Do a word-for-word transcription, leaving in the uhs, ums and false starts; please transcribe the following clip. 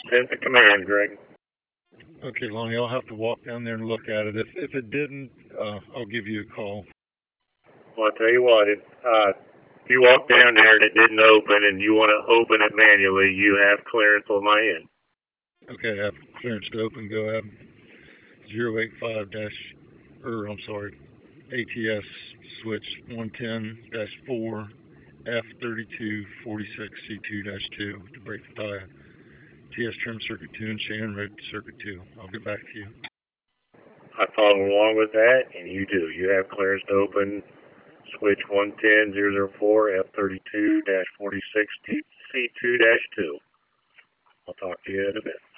sent the command, Greg. Okay, Lonnie, I'll have to walk down there and look at it. If if it didn't, uh, I'll give you a call. Well, I'll tell you what, it, uh, if you walk down there and it didn't open and you want to open it manually, you have clearance on my end. Okay, I have clearance to open. Go ahead. zero eight five dash, or I'm sorry, A T S switch one ten dash four F thirty-two forty-six C two dash two to break the tie. T S trim circuit two and Shannon red circuit two. I'll get back to you. I follow along with that, and you do. You have clearance to open switch one ten zero zero four F thirty-two forty-six C two dash two. I'll talk to you in a bit.